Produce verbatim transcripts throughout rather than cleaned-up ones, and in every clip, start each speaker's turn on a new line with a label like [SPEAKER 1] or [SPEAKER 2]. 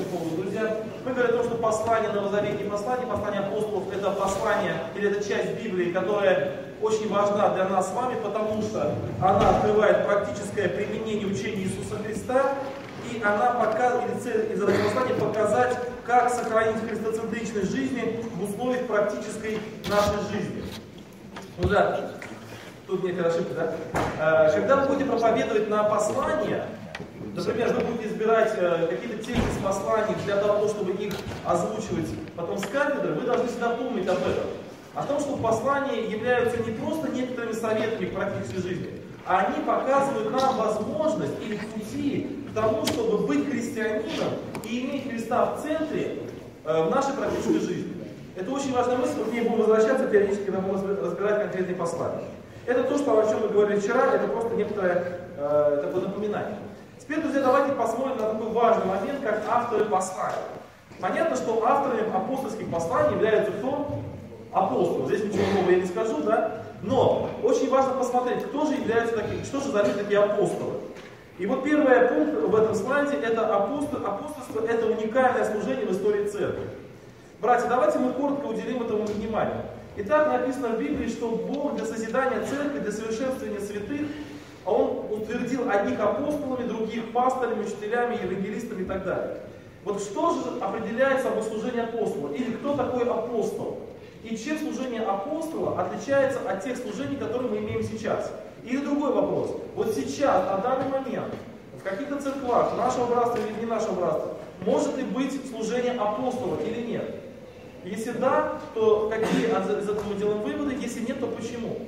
[SPEAKER 1] поводу, друзья. Мы говорим о том, что послание новозаветные послания, послание апостолов, это послание, или это часть Библии, которая очень важна для нас с вами, потому что она открывает практическое применение учения Иисуса Христа, и она показывает, цель из этого послания показать, как сохранить христоцентричность жизни в условиях практической нашей жизни. Ну да, тут некая ошибка, да? Когда вы будете проповедовать на послание, например, вы будете избирать какие-то темы из посланий для того, чтобы их озвучивать потом с кафедры, вы должны всегда помнить об этом. О том, что послания являются не просто некоторыми советами в практической жизни, а они показывают нам возможность или пути к тому, чтобы быть христианином и иметь Христа в центре э, в нашей практической жизни. Это очень важная мысль, мы к ней будем возвращаться периодически, когда мы будем разбирать конкретные послания. Это то, что, о чем мы говорили вчера, это просто некоторое э, такое напоминание. Теперь, друзья, давайте посмотрим на такой важный момент, как авторы посланий. Понятно, что авторами апостольских посланий являются кто? Апостолы. Здесь ничего нового я не скажу, да? Но очень важно посмотреть, кто же является таким, что же за люди такие апостолы. И вот первый пункт в этом слайде, это апостол, апостольство, это уникальное служение в истории церкви. Братья, давайте мы коротко уделим этому внимание. Итак, написано в Библии, что Бог для созидания церкви, для совершенствования святых, Он утвердил одних апостолами, других пасторами, учителями, евангелистами и так далее. Вот что же определяет само служение апостола? Или кто такой апостол? И чем служение апостола отличается от тех служений, которые мы имеем сейчас? Или другой вопрос. Вот сейчас, на данный момент, в каких-то церквах нашего братства или не нашего братства, может ли быть служение апостола или нет? Если да, то какие из этого мы делаем выводы? Если нет, то почему?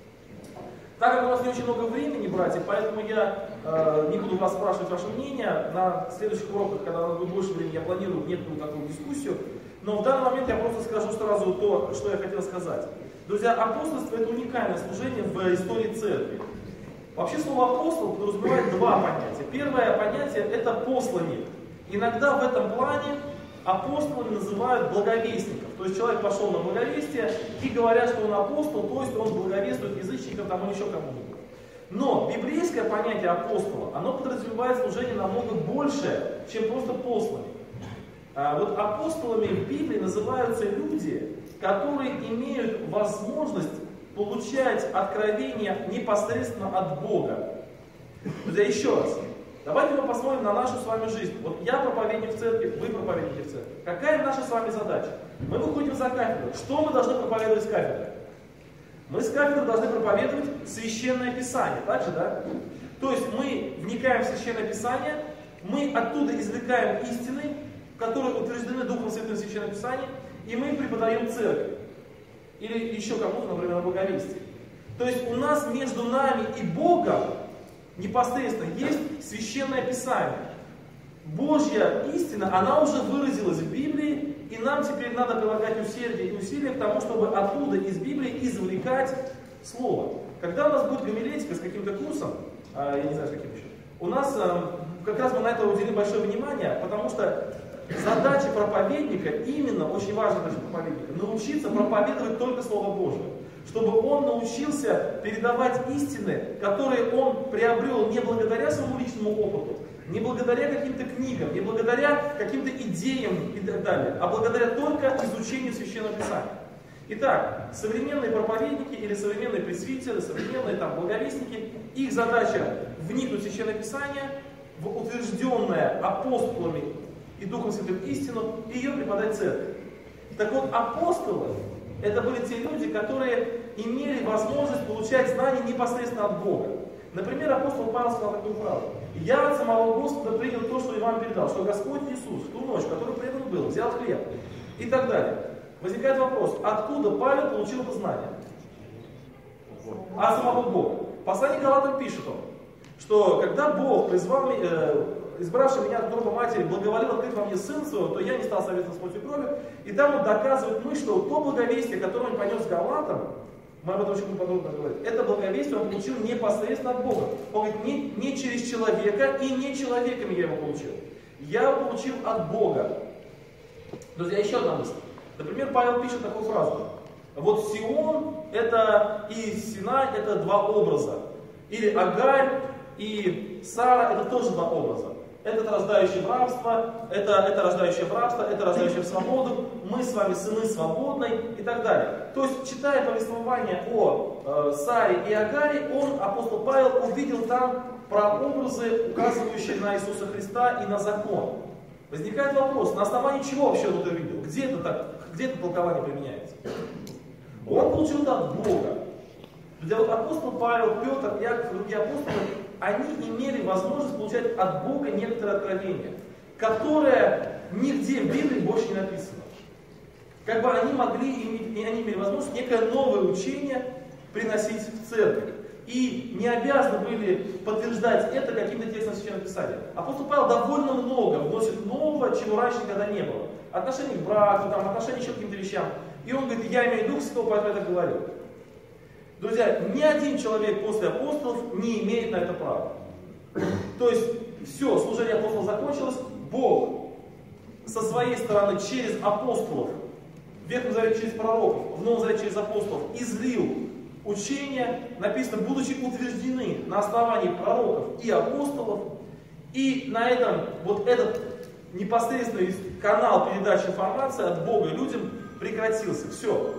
[SPEAKER 1] Так как у нас не очень много времени, братья, поэтому я э, не буду вас спрашивать ваше мнение. На следующих уроках, когда у нас будет больше времени, я планирую некую такую дискуссию. Но в данный момент я просто скажу сразу то, что я хотел сказать. Друзья, апостольство — это уникальное служение в истории церкви. Вообще слово апостол подразумевает два понятия. Первое понятие — это посланник. Иногда в этом плане апостолами называют благовестников. То есть человек пошел на благовестие и говорят, что он апостол, то есть он благовествует язычникам, там, или еще кому-нибудь. Но библейское понятие апостола, оно подразумевает служение намного больше, чем просто посланник. А вот апостолами в Библии называются люди, которые имеют возможность получать откровения непосредственно от Бога. Друзья, еще раз. Давайте мы посмотрим на нашу с вами жизнь. Вот я проповедник в церкви, вы проповедники в церкви. Какая наша с вами задача? Мы выходим за кафедру. Что мы должны проповедовать с кафедры? Мы с кафедры должны проповедовать Священное Писание. Так же, да? То есть мы вникаем в Священное Писание, мы оттуда извлекаем истины, которые утверждены Духом Святым в Священном Писании, и мы преподаем церкви. Или еще кому-то, например, на благовестии. То есть у нас между нами и Богом непосредственно есть Священное Писание. Божья истина, она уже выразилась в Библии, и нам теперь надо прилагать усердие и усилия к тому, чтобы оттуда из Библии извлекать Слово. Когда у нас будет гомилетика с каким-то курсом, я не знаю, с каким еще, у нас как раз мы на это уделим большое внимание, потому что задача проповедника, именно очень важная задача проповедника, научиться проповедовать только Слово Божие. Чтобы он научился передавать истины, которые он приобрел не благодаря своему личному опыту, не благодаря каким-то книгам, не благодаря каким-то идеям и так далее, а благодаря только изучению Священного Писания. Итак, современные проповедники или современные пресвитеры, современные там благовестники, их задача вникнуть в Священное Писание, в утвержденное апостолами и Духом Святым истину, и ее преподать церкви. Так вот, апостолы — это были те люди, которые имели возможность получать знания непосредственно от Бога. Например, апостол Павел сказал такую фразу: «Я от самого Господа принял то, что и вам передал, что Господь Иисус в ту ночь, в которую предан был, взял хлеб» и так далее. Возникает вопрос, откуда Павел получил это знание? От самого Бога. В послании к Галатам пишет он, что когда Бог призвал меня, э, избравший меня от утробы матери, благоволил открыть во мне Сына Своего, то я не стал советоваться с плотью и кровью. И там он доказывает мы, что то благовестие, которое он понес Галатам, мы об этом очень подробно говорим, это благовестие он получил непосредственно от Бога. Он говорит, не, не через человека и не человеками я его получил. Я его получил от Бога. Друзья, еще одна мысль. Например, Павел пишет такую фразу. Вот Сион это и Синай это два образа. Или Агарь и Сара это тоже два образа. этот рождающий в рабство, это, это рождающий в рабство, это рождающий в свободу, мы с вами сыны свободной и так далее. То есть, читая повествование о э, Саре и Агаре, он, апостол Павел, увидел там прообразы, указывающие на Иисуса Христа и на закон. Возникает вопрос, на основании чего вообще он это видел? Где это так, где это толкование применяется? Он получил это от Бога. Где вот апостол Павел, Петр, Иаков и другие апостолы, они имели возможность получать от Бога некоторые откровения, которое нигде в Библии больше не написано. Как бы они могли иметь, и они имели возможность некое новое учение приносить в церковь. И не обязаны были подтверждать это каким-то текстом Священного Писания. Апостол Павел довольно много вносит нового, чего раньше никогда не было. Отношение к браку, там, отношение еще к каким-то вещам. И он говорит, я имею Дух Святого, поэтому это говорю. Друзья, ни один человек после апостолов не имеет на это права. То есть, все, служение апостолов закончилось, Бог со своей стороны через апостолов, в Ветхом Завете через пророков, в Новом Завете через апостолов, излил учения, написано, будучи утверждены на основании пророков и апостолов, и на этом вот этот непосредственный канал передачи информации от Бога людям прекратился. Все.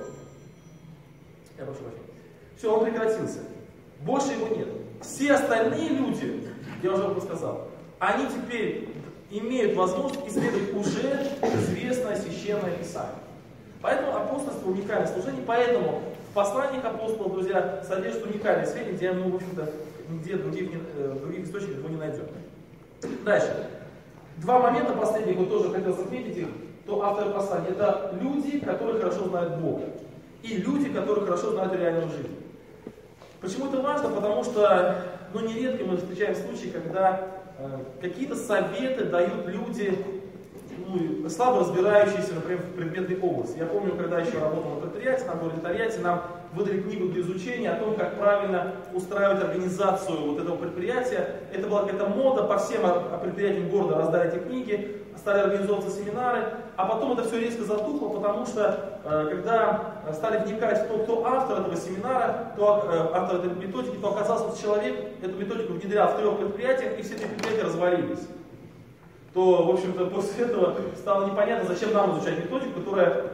[SPEAKER 1] Я прошу прощения. Все, он прекратился. Больше его нет. Все остальные люди, я уже вам сказал, они теперь имеют возможность исследовать уже известное священное Писание. Поэтому апостольство уникальное служение, поэтому в посланиях апостолов, друзья, содержит уникальные сведения, где мы, в общем-то, нигде в других, в других источниках его не найдем. Дальше. Два момента последних, вот тоже хотел отметить их, то авторы послания. Это люди, которые хорошо знают Бога. И люди, которые хорошо знают реальную жизнь. Почему это важно? Потому что, ну, нередко мы встречаем случаи, когда э, какие-то советы дают люди, ну, слабо разбирающиеся, например, в предметной области. Я помню, когда еще работал на предприятии, на пролетариате, нам выдали книгу для изучения о том, как правильно устраивать организацию вот этого предприятия. Это была какая-то мода, по всем предприятиям города раздали эти книги, стали организовываться семинары, а потом это все резко затухло, потому что э, когда стали вникать в то, кто автор этого семинара, кто э, автор этой методики, то оказалось, что человек эту методику внедрял в трех предприятиях, и все эти предприятия развалились. То, в общем-то, после этого стало непонятно, зачем нам изучать методику, которая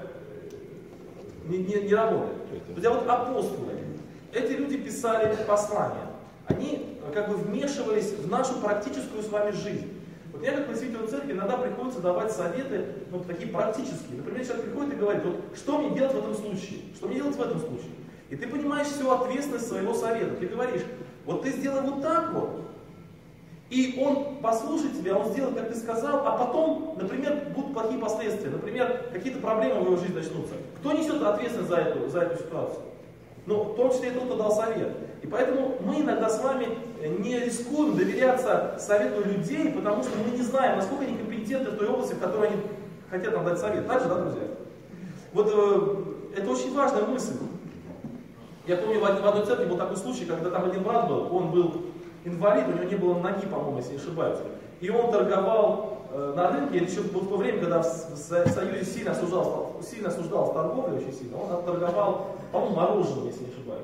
[SPEAKER 1] не, не, не работает. Друзья, вот апостолы, эти люди писали послания, они как бы вмешивались в нашу практическую с вами жизнь. Вот мне как представителю церкви иногда приходится давать советы, ну, такие практические. Например, человек приходит и говорит, вот что мне делать в этом случае, что мне делать в этом случае. И ты понимаешь всю ответственность своего совета. Ты говоришь, вот ты сделай вот так вот, и он послушает тебя, он сделает, как ты сказал, а потом, например, будут плохие последствия, например, какие-то проблемы в его жизни начнутся. Кто несет ответственность за эту, за эту ситуацию? Ну, в том числе и тот, кто дал совет. И поэтому мы иногда с вами не рискуем доверяться совету людей, потому что мы не знаем, насколько они компетентны в той области, в которой они хотят нам дать совет. Так же, да, друзья? Вот э, это очень важная мысль. Я помню, в одной церкви был такой случай, когда там один брат был, он был инвалид, у него не было ноги, по-моему, если не ошибаюсь. И он торговал э, на рынке, это еще было в то время, когда в, в, в Союзе сильно осуждалась, сильно осуждалась торговля, очень сильно. Он торговал, по-моему, мороженым, если не ошибаюсь.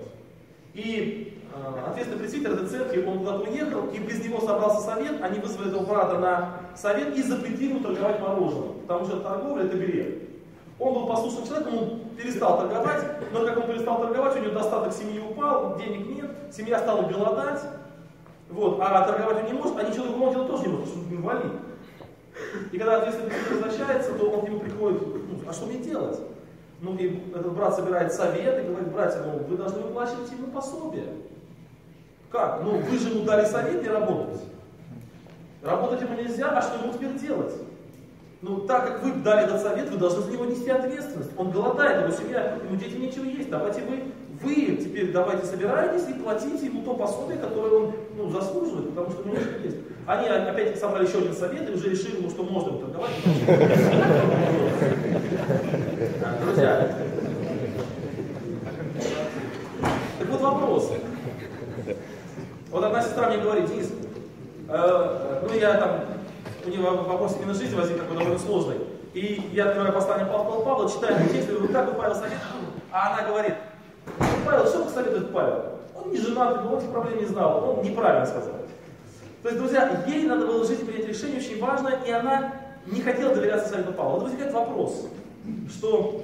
[SPEAKER 1] И э, ответственный представитель этой церкви, он куда-то уехал, и без него собрался совет, они вызвали этого брата на совет и запретили ему торговать мороженым, потому что торговля это грех. Он был послушным человеком, он перестал торговать, но как он перестал торговать, у него достаток семьи упал, денег нет, семья стала голодать, вот, а торговать он не может, а ничего другого делать тоже не может, потому что он инвалид. И когда ответственный представитель возвращается, то он к нему приходит, ну, а что мне делать? Ну и этот брат собирает совет и говорит, братья, ну вы должны выплачивать ему пособие. Как? Ну вы же ему дали совет не работать. Работать ему нельзя, а что ему теперь делать? Ну так как вы дали этот совет, вы должны за него нести ответственность. Он голодает, его семья, ему дети нечего есть. Давайте вы, вы теперь давайте собираетесь и платите ему то пособие, которое он, ну, заслуживает, потому что у него нечего есть. Они опять собрали еще один совет и уже решили, ну, что можно ему торговать. Друзья, так вот вопрос. Вот одна сестра мне говорит, Денис, э, ну я там, у нее вопрос именно жизни возник такой довольно сложный. И я открываю послание Павла, Павла, читаю текст, и говорю, как бы Павел советует? А она говорит, Павел, что советует Павел? Он не женатый был, он этих проблем не знал, он неправильно сказал. То То есть, друзья, ей надо было в жизни принять решение очень важное, и она не хотела доверяться совету Павла. Вот возникает вопрос, что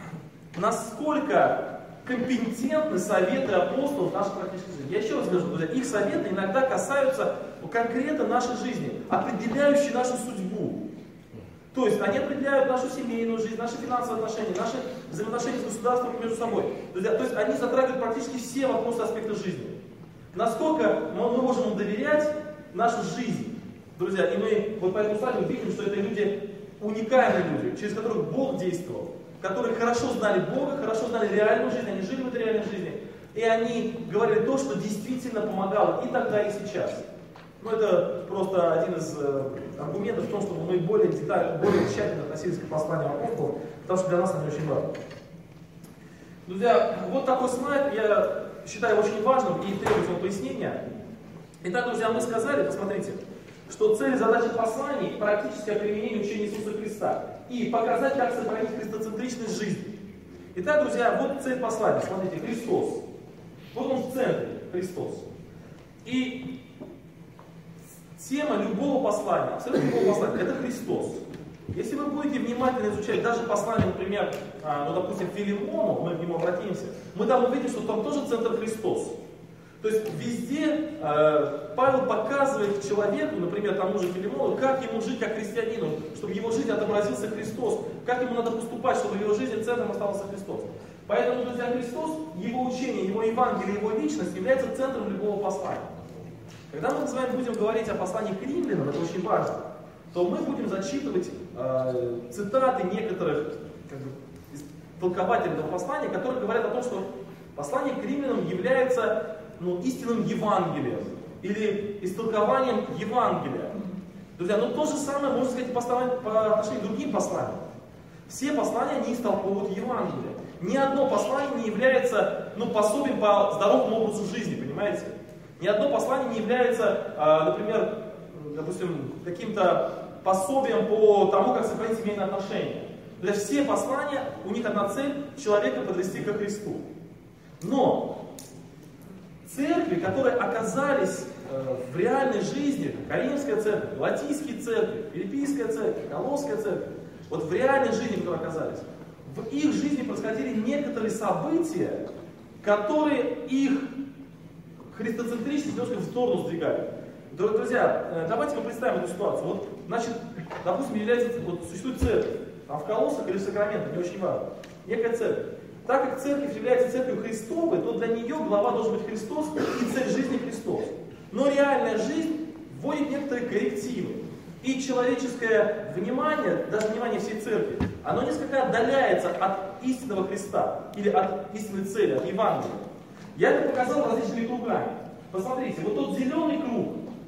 [SPEAKER 1] насколько компетентны советы апостолов в нашей практической жизни. Я еще раз скажу, друзья, их советы иногда касаются конкретно нашей жизни, определяющей нашу судьбу. То есть они определяют нашу семейную жизнь, наши финансовые отношения, наши взаимоотношения с государством и между собой. Друзья, то есть они затрагивают практически все вопросы аспекта жизни. Насколько мы, мы можем им доверять нашу жизнь. Друзья, и мы вот по этому слайду видим, что это люди, уникальные люди, через которых Бог действовал, которые хорошо знали Бога, хорошо знали реальную жизнь, они жили в этой реальной жизни, и они говорили то, что действительно помогало и тогда, и сейчас. Ну, это просто один из э, аргументов в том, чтобы мы более детально, более тщательно относились к посланию апостолов, потому что для нас они очень важны. Друзья, вот такой слайд, я считаю очень важным и требует его пояснения. Итак, друзья, мы сказали, посмотрите, что цель и задача посланий – практическое применение учения Иисуса Христа и показать, как сохранить христоцентричность жизни. Итак, друзья, вот цель послания, смотрите, Христос. Вот он в центре, Христос. И тема любого послания, абсолютно любого послания, это Христос. Если вы будете внимательно изучать даже послание, например, ну, допустим, Филимону, мы к нему обратимся, мы там увидим, что там тоже центр Христос. То есть везде э, Павел показывает человеку, например, тому же Филимону, как ему жить как христианину, чтобы в его жизни отобразился Христос, как ему надо поступать, чтобы в его жизни центром оставался Христос. Поэтому, друзья, Христос, его учение, его Евангелие, его личность является центром любого послания. Когда мы с вами будем говорить о послании к римлянам, это очень важно, то мы будем зачитывать э, цитаты некоторых как бы, толкователей этого послания, которые говорят о том, что послание к римлянам является ну, истинным Евангелием или истолкованием Евангелия. Друзья, ну то же самое можно сказать и по отношению к другим посланиям. Все послания не истолковывают Евангелие. Ни одно послание не является ну, пособием по здоровому образу жизни, понимаете? Ни одно послание не является, например, допустим, каким-то пособием по тому, как сохранить семейные отношения. Для все послания, у них одна цель – человека подвести ко Христу. Но церкви, которые оказались в реальной жизни, Каримская церковь, Галатийские церкви, Филиппийская церковь, Колосская церковь, вот в реальной жизни, в которой оказались, в их жизни происходили некоторые события, которые их христоцентричность немножко в сторону сдвигали. Друзья, давайте мы представим эту ситуацию. Вот, значит, допустим, является, вот, существует церковь, там в Колоссах или в Сакраменто, не очень важно, некая церковь. Так как церковь является церковью Христовой, то для нее глава должен быть Христос и цель жизни Христос. Но реальная жизнь вводит некоторые коррективы. И человеческое внимание, даже внимание всей церкви, оно несколько отдаляется от истинного Христа или от истинной цели, от Евангелия. Я это показал различными кругами. Посмотрите, вот тот зеленый круг,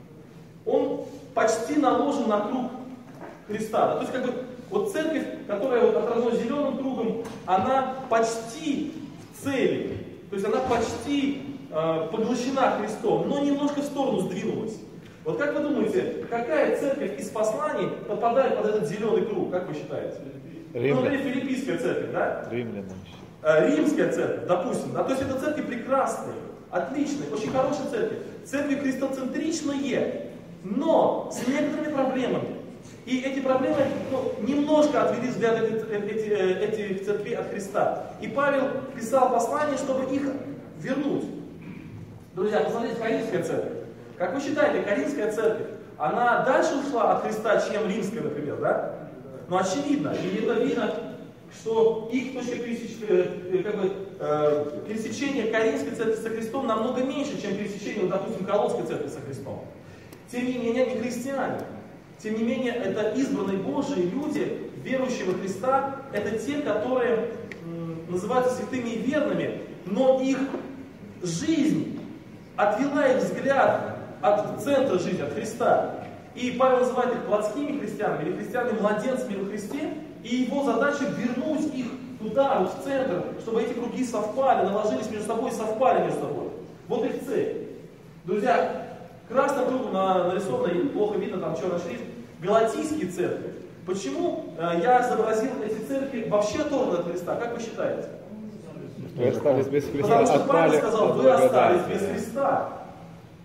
[SPEAKER 1] он почти наложен на круг Христа. Да? То есть как бы вот церковь, которая вот отражена зеленым кругом, она почти в цели. То есть она почти э, поглощена Христом, но немножко в сторону сдвинулась. Вот как вы думаете, какая церковь из посланий попадает под этот зеленый круг, как вы считаете? Ну, например, Филиппийская церковь, да?
[SPEAKER 2] Римляне.
[SPEAKER 1] Римская церковь, допустим, да, то есть это церкви прекрасные, отличные, очень хорошие церкви, церкви христоцентричные, но с некоторыми проблемами. И эти проблемы ну, немножко отвели взгляд этих эти, эти церквей от Христа. И Павел писал послание, чтобы их вернуть. Друзья, посмотрите, Каримская церковь. Как вы считаете, Каримская церковь, она дальше ушла от Христа, чем Римская, например, да? Ну, очевидно, и это видно, что их точка пересечения, как бы, э, пересечение Каримской церкви со Христом намного меньше, чем пересечение, допустим, Колосской церкви со Христом. Тем не менее, они христиане. Тем не менее, это избранные Божьи люди, верующие во Христа, это те, которые м, называются святыми и верными, но их жизнь отвела их взгляд от центра жизни, от Христа. И Павел называет их плотскими христианами или христианами-младенцами во Христе, и его задача вернуть их туда, вот в центр, чтобы эти круги совпали, наложились между собой и совпали между собой. Вот их цель. Друзья, красным кругом нарисовано, и плохо видно, там черный шрифт, Галатийские церкви. Почему э, я изобразил эти церкви вообще оторваны от Христа? Как вы считаете?
[SPEAKER 2] Вы остались без Христа.
[SPEAKER 1] Потому что Павел сказал, вы остались без Христа.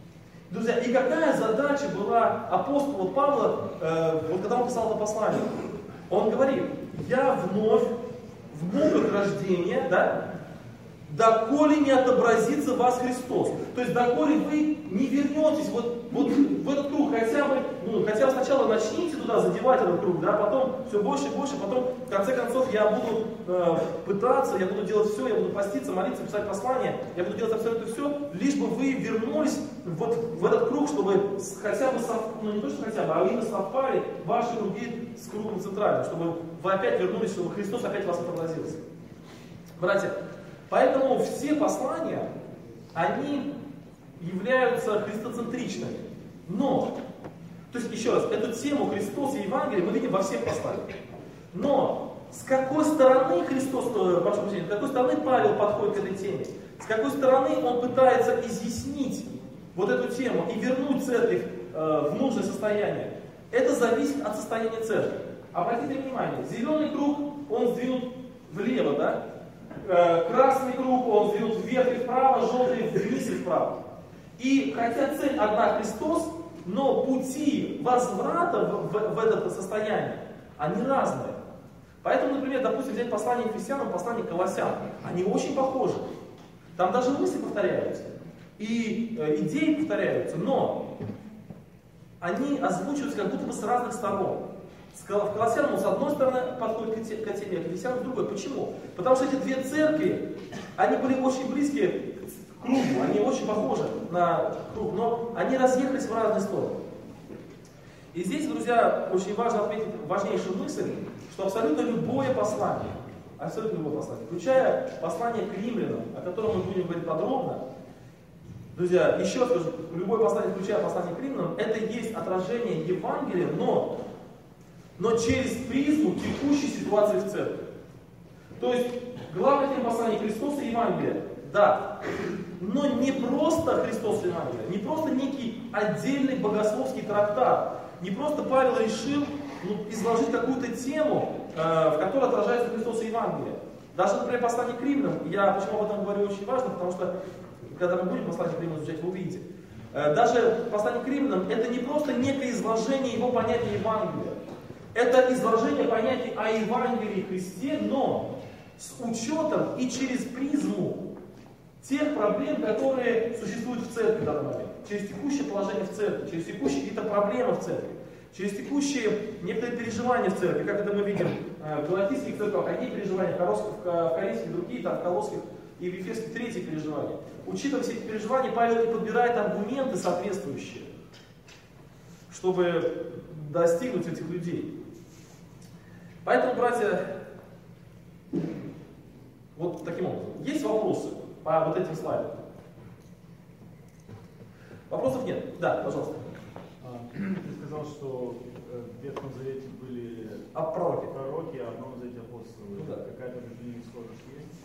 [SPEAKER 1] Друзья, и какая задача была апостола Павла, э, вот когда он писал это послание? Он говорит: я вновь в муках рождения, да, доколе не отобразится в вас Христос. То есть доколе вы не вернетесь вот, вот в этот круг, хотя бы, ну, хотя бы сначала начните туда задевать этот круг, да, потом все больше и больше, потом в конце концов я буду э, пытаться, я буду делать все, я буду поститься, молиться, писать послание, я буду делать абсолютно все, лишь бы вы вернулись вот в этот круг, чтобы хотя бы, сов... ну не то что хотя бы, а именно совпали ваши круги с кругом центральным, чтобы вы опять вернулись, чтобы Христос опять в вас отобразился. Братья, поэтому все послания, они являются христоцентричными. Но, то есть еще раз, эту тему Христос и Евангелие мы видим во всех посланиях. Но с какой стороны Христос, прошу прощения, с какой стороны Павел подходит к этой теме? С какой стороны он пытается изъяснить вот эту тему и вернуть церковь э, в нужное состояние? Это зависит от состояния церкви. Обратите внимание, зеленый круг, он сдвинут влево, да? Красный круг, он сдвинут вверх и вправо, желтый вниз и вправо. И хотя цель одна Христос, но пути возврата в, в, в это состояние, они разные. Поэтому, например, допустим, взять послание Ефесянам, послание Колоссянам, они очень похожи. Там даже мысли повторяются, и э, идеи повторяются, но они озвучиваются как будто бы с разных сторон. В Колоссянам он с одной стороны подходит к теме, а к Ефесянам с другой. Почему? Потому что эти две церкви, они были очень близкие к кругу, они очень похожи на круг, но они разъехались в разные стороны. И здесь, друзья, очень важно отметить важнейшую мысль, что абсолютно любое послание, абсолютно любое послание, включая послание к римлянам, о котором мы будем говорить подробно, друзья, еще раз скажу, любое послание, включая послание к римлянам, это и есть отражение Евангелия, но но через призму текущей ситуации в церкви. То есть, главное тема послания Христос и Евангелие, да, но не просто Христос и Евангелие, не просто некий отдельный богословский трактат, не просто Павел решил ну, изложить какую-то тему, э, в которой отражается Христос и Евангелие. Даже, например, послание к римлянам, я почему об этом говорю очень важно, потому что, когда мы будем послание к римлянам изучать, вы увидите. Э, даже послание к римлянам, это не просто некое изложение его понятия Евангелия. Это изложение понятий о Евангелии Христе, но с учетом и через призму тех проблем, которые существуют в церкви в данный момент. Через текущее положение в церкви, через текущие какие-то проблемы в церкви, через текущие некоторые переживания в церкви, как это мы видим в галатийских церквах, одни переживания, в коринфских другие, там, в колосских и в ефесских третьи переживания. Учитывая все эти переживания, Павел и подбирает аргументы соответствующие, чтобы достигнуть этих людей. Поэтому, братья, вот таким образом. Есть вопросы по вот этим слайдам? Вопросов нет? Да, пожалуйста.
[SPEAKER 2] Ты сказал, что в Ветхом Завете были
[SPEAKER 1] а пророки.
[SPEAKER 2] пророки, а в Новом Завете апостолы.
[SPEAKER 1] Ну, да.
[SPEAKER 2] Какая-то между ними схожесть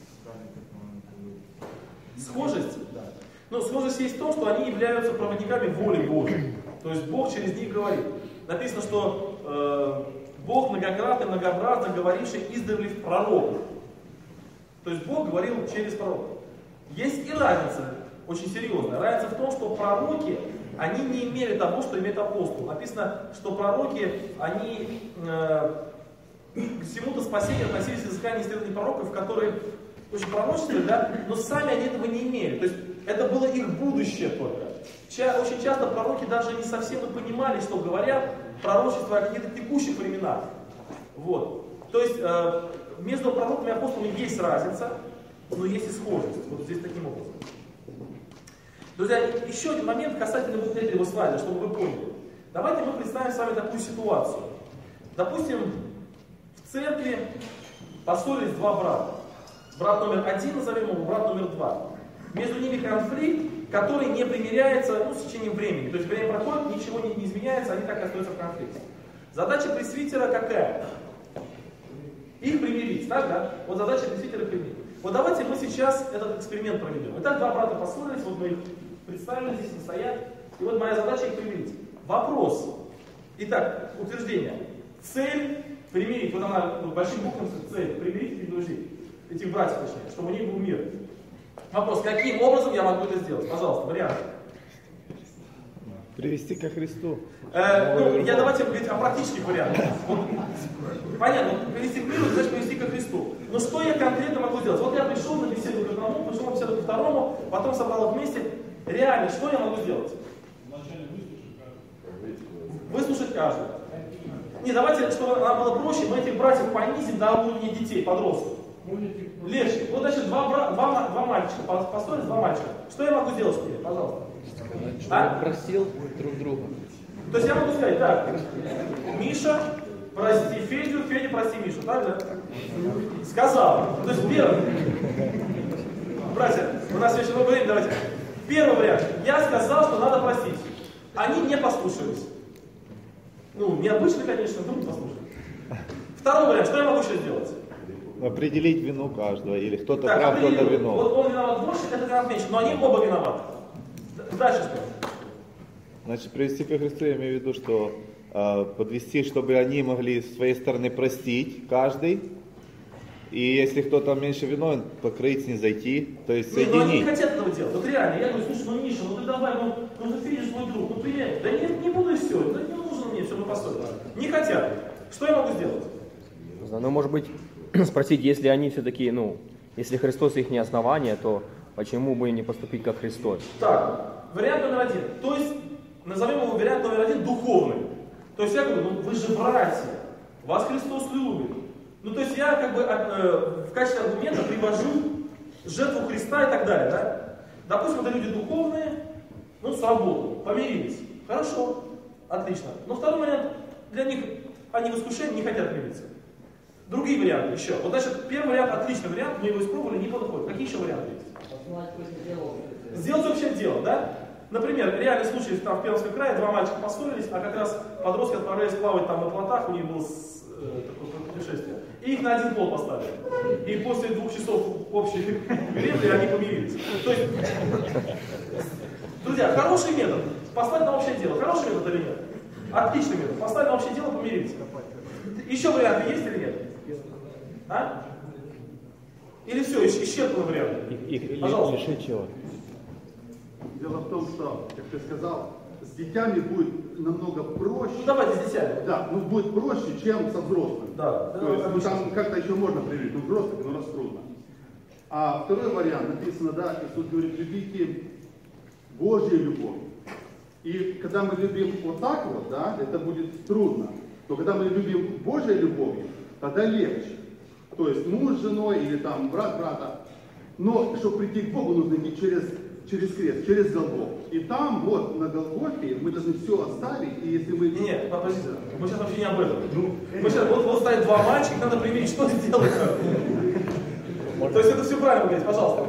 [SPEAKER 2] есть?
[SPEAKER 1] Схожесть? Да. Ну, схожесть есть в том, что они являются проводниками воли Божьей. То есть Бог через них говорит. Написано, что э, Бог многократно, многообразно говоривший издревле в пророках. То есть Бог говорил через пророков. Есть и разница, очень серьезная. Разница в том, что пророки, они не имели того, что имеет апостол. Написано, что пророки, они э, к всему-то спасению относились к изысканию исследований пророков, которые очень пророчествовали, да, но сами они этого не имели. То есть это было их будущее только. Ча- очень часто пророки даже не совсем и понимали, что говорят, пророчество о каких-то текущих временах. Вот. То есть э, между пророками и апостолами есть разница, но есть и схожесть. Вот здесь таким образом. Друзья, еще один момент касательно вот этого слайда, чтобы вы поняли. Давайте мы представим с вами такую ситуацию. Допустим, в церкви поссорились два брата. Брат номер один, назовем его, брат номер два. Между ними конфликт, который не примиряется ну, с течением времени. То есть время проходит, ничего не, не изменяется, они так и остаются в конфликте. Задача пресвитера какая? Их примирить, так, да? Вот задача пресвитера примирить. Вот давайте мы сейчас этот эксперимент проведем. Итак, два брата поссорились, вот мы их представили, здесь они стоят. И вот моя задача их примирить. Вопрос. Итак, утверждение. Цель примирить, вот она вот, большим буквами цель, примирить этих друзей, этих братьев, точнее, чтобы у них был мир. Вопрос, каким образом я могу это сделать? Пожалуйста, варианты.
[SPEAKER 3] Привести ко Христу.
[SPEAKER 1] Э, ну, я давайте говорить о практических вариантах. Вот, понятно, привести к миру, значит привести ко Христу. Но что я конкретно могу сделать? Вот я пришел на беседу к одному, пришел на беседу ко второму, потом собрал их вместе. Реально, что я могу сделать? Выслушать каждого. Не, давайте, чтобы нам было проще, мы этих братьев понизим до уровня детей, подростков. Легче. Вот, значит, два, бра... два, два мальчика, построились два мальчика. Что я могу сделать с ними? Пожалуйста.
[SPEAKER 4] Сказать, что
[SPEAKER 1] А?
[SPEAKER 4] простил друг друга.
[SPEAKER 1] То есть я могу сказать, так, Миша, прости Федю, Федя, прости Мишу, так же? Сказал. То есть первый. Братья, у нас еще много времени, давайте. Первый вариант. Я сказал, что надо простить. Они не послушались. Ну, необычно, конечно, но не послушались. Второй вариант. Что я могу еще сделать?
[SPEAKER 3] Определить вину каждого, или кто-то
[SPEAKER 1] Так,
[SPEAKER 3] прав, кто-то виноват.
[SPEAKER 1] Вот он виноват больше, это виноват меньше, но они оба виноваты. Дальше что?
[SPEAKER 3] Значит, привести ко Христу, я имею в виду, что э, подвести, чтобы они могли с своей стороны простить каждый. И если кто-то меньше виновен, покрыть, снизойти, то есть
[SPEAKER 1] Нет, ну они не
[SPEAKER 3] соединить.
[SPEAKER 1] хотят этого делать. Вот реально, я говорю, слушай, ну Миша, ну ты давай, ну, ну ты видишь мой друг, ну приятно. Да нет, не буду и все, да не нужно мне все, мы посмотрим. Не хотят. Что я могу сделать?
[SPEAKER 5] Ну, может быть, спросить, если они все-таки, ну, если Христос их не основание, то почему бы не поступить как Христос?
[SPEAKER 1] Так, вариант номер один. То есть, назовем его вариант номер один духовный. То есть я говорю, ну вы же братья, вас Христос любит. Ну то есть я как бы э, в качестве аргумента привожу жертву Христа и так далее, да? Допустим, это люди духовные, ну сработало, помирились. Хорошо, отлично. Но второй вариант, для них они в искушении не хотят мириться. Другие варианты еще. Вот значит, первый вариант отличный вариант, мы его испробовали, не подходит. Какие еще варианты есть? Сделать общее дело, да? Например, реальный случай там в Пермском крае, два мальчика поссорились, а как раз подростки отправлялись плавать там на плотах, у них было э, такое путешествие. И их на один пол поставили. И после двух часов общей гребли они помирились. То есть, друзья, хороший метод. Послать на общее дело. Хороший метод или нет? Отличный метод. Послать на общее дело, помирились. Еще варианты есть или нет? А? Или все, исчерпаны варианты?
[SPEAKER 6] Их
[SPEAKER 1] Пожалуйста.
[SPEAKER 6] лишить чего?
[SPEAKER 7] Дело в том, что, как ты сказал, с детьми будет намного проще.
[SPEAKER 1] Ну давайте с детьми.
[SPEAKER 7] Да, ну будет проще, чем со взрослыми.
[SPEAKER 1] Да.
[SPEAKER 7] То есть, ну, там как-то еще можно привить, ну взрослых, но раз трудно. А второй вариант написано, да, Иисус говорит, любите Божью любовь. И когда мы любим вот так вот, да, это будет трудно. Но когда мы любим Божьей любовью, тогда легче. То есть муж с женой или там брат брата. Но чтобы прийти к Богу, нужно не через, через крест, через Голгофу. И там вот на Голгофе мы должны все оставить. И если мы...
[SPEAKER 1] Нет, подождите, мы сейчас вообще не об этом. Мы сейчас, вот, вот стоит два мальчика, надо примирить, что сделать? То есть это все правильно говорить, пожалуйста.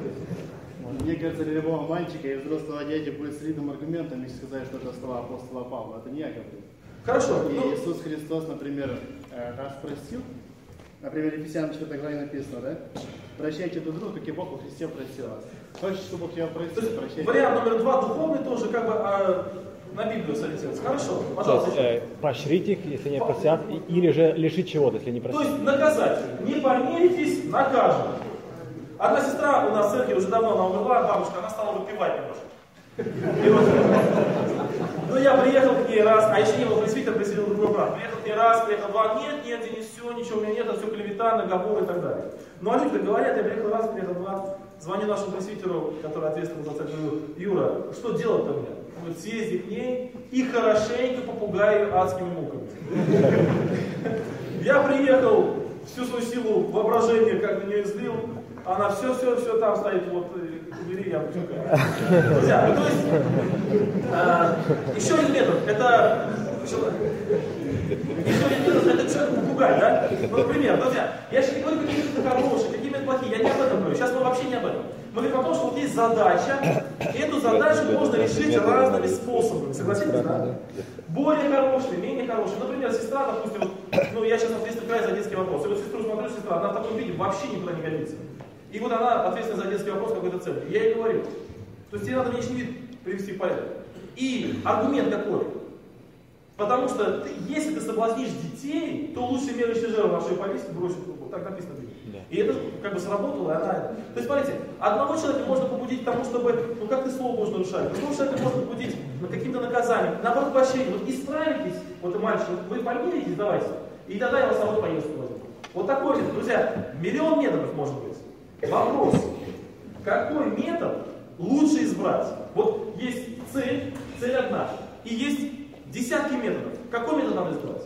[SPEAKER 8] Мне кажется, для любого мальчика и взрослого дяди будет солидным аргументом, если сказать, что это слова апостола Павла. Это не я говорю.
[SPEAKER 1] Хорошо.
[SPEAKER 8] И
[SPEAKER 1] Ну,
[SPEAKER 8] Иисус Христос, например, раз простил, например, Ефесянам четвёртой главе написано, да? Прощайте друг друга, как и Бог во Христе простил вас. Хочешь, чтобы Бог тебя
[SPEAKER 1] то
[SPEAKER 8] простил,
[SPEAKER 1] есть,
[SPEAKER 8] прощайте.
[SPEAKER 1] вариант номер два, духовный тоже, как бы а, на Библию сориентироваться. Хорошо,
[SPEAKER 6] То
[SPEAKER 1] пожалуйста.
[SPEAKER 6] есть, э, поощрить их, если не простят, и- или же лишить чего-то, если не
[SPEAKER 1] То
[SPEAKER 6] простят.
[SPEAKER 1] есть наказать. Не помиритесь, накажем. Одна сестра у нас в церкви уже давно, она умерла, бабушка, она стала выпивать немножко. И вот, ну я приехал к ней раз, а еще не был пресвитер, присоединил другой брат. Приехал к ней раз, приехал два, нет, нет, Денис, все, ничего у меня нет, это все клевета, наговор и так далее. Ну а люди говорят, я приехал раз, приехал два, звоню нашему пресвитеру, который ответственный за церковь, говорю, Юра, что делать-то мне? Он говорит, съезди к ней и хорошенько попугай ее адскими муками. Я приехал, всю свою силу воображения как на нее излил, она все-все-все там стоит, вот, убери, я почукаю. Друзья, ну, то есть, а, еще один метод, это, еще, еще один метод, это человек попугай, да? Ну, например, друзья, я сейчас не говорю, какие методы хорошие, какие методы плохие, я не об этом говорю, сейчас мы вообще не об этом. Мы говорим о том, что вот есть задача, и эту задачу можно решить разными способами, согласитесь, да? Более хорошие, менее хорошие. Например, сестра, допустим, ну я сейчас ответственный край за детский вопрос. И вот сестру смотрю, сестра, она в таком виде вообще никуда не годится. И вот она ответственна за детский вопрос какой-то церкви. Я ей говорю. То есть тебе надо внешний вид привести в порядок. И аргумент какой? Потому что ты, если ты соблазнишь детей, то лучше мерящий жертву на шею повесить и бросить в так написано. Да. И это как бы сработало, и она... То есть, смотрите, одного человека можно побудить к тому, чтобы, ну как ты слово Божье нарушаешь, другого человека можно побудить на каким-то наказанием, наоборот, прощение. Вот исправитесь, вот и мальчик, вот вы помиритесь, давайте, и тогда я вас с собой поездку возьму. Вот такой метод, друзья, миллион методов может быть. Вопрос, какой метод лучше избрать? Вот есть цель, цель одна, и есть десятки методов. Какой метод надо избрать?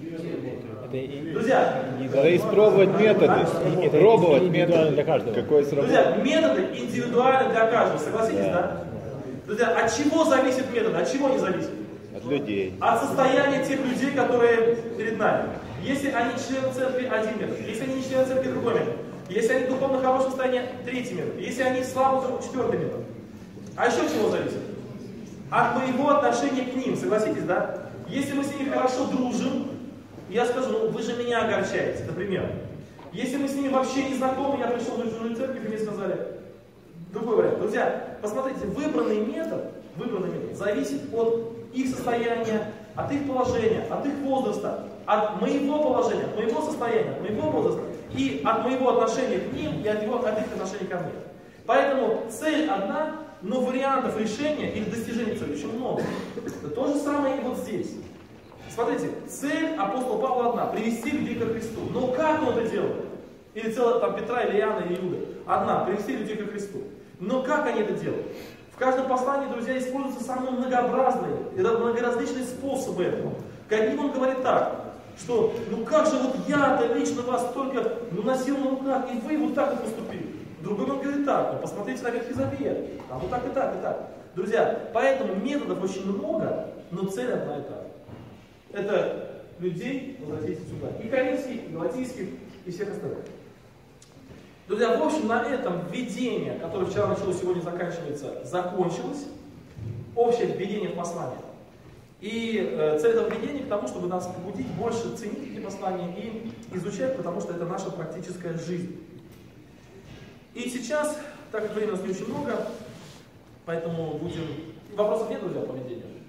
[SPEAKER 1] Друзья,
[SPEAKER 3] надо испробовать методы, пробовать методы
[SPEAKER 6] для каждого.
[SPEAKER 3] Какой сработает.
[SPEAKER 1] Друзья, методы индивидуальны для каждого, согласитесь, да? да? Друзья, от чего зависит метод, от чего не зависит?
[SPEAKER 3] От людей.
[SPEAKER 1] От состояния тех людей, которые перед нами. Если они члены церкви, один метод. Если они не члены церкви, другой метод. Если они в духовно хорошем состоянии, третий метод. Если они слабы, то четвертый метод. А еще от чего зависит? От моего отношения к ним, согласитесь, да? Если мы с ними хорошо дружим, я скажу, ну вы же меня огорчаете, например. Если мы с ними вообще не знакомы, я пришел в чужую церковь, и мне сказали, другой вариант. Друзья, посмотрите, выбранный метод, выбранный метод зависит от их состояния, от их положения, от их возраста, от моего положения, от моего состояния, от моего возраста и от моего отношения к ним и от, его, от их отношения ко мне. Поэтому цель одна, но вариантов решения или достижения цели очень много. Это то же самое и вот здесь. Смотрите, цель апостола Павла одна – привести людей ко Христу. Но как он это делает? Или целая там Петра, или Иоанна, или Иуда. Одна – привести людей ко Христу. Но как они это делают? В каждом послании, друзья, используются самые многообразные, многоразличные способы этого. К одним он говорит так, что ну как же вот я-то лично вас только ну, носил на руках, и вы вот так вот поступили. Другой он говорит так, ну посмотрите на Ветхий Завет, а вот так и так и так. Друзья, поэтому методов очень много, но цель одна и та же. Это людей возвратить сюда. И коринфских, и галатийских, и всех остальных. Друзья, в общем, на этом введение, которое вчера началось, сегодня заканчивается, закончилось. Общее введение в послание. И э, цель этого введения к тому, чтобы нас побудить больше ценить эти послания и изучать, потому что это наша практическая жизнь. И сейчас, так как времени у нас не очень много, поэтому будем... Вопросов нет, друзья, по введению?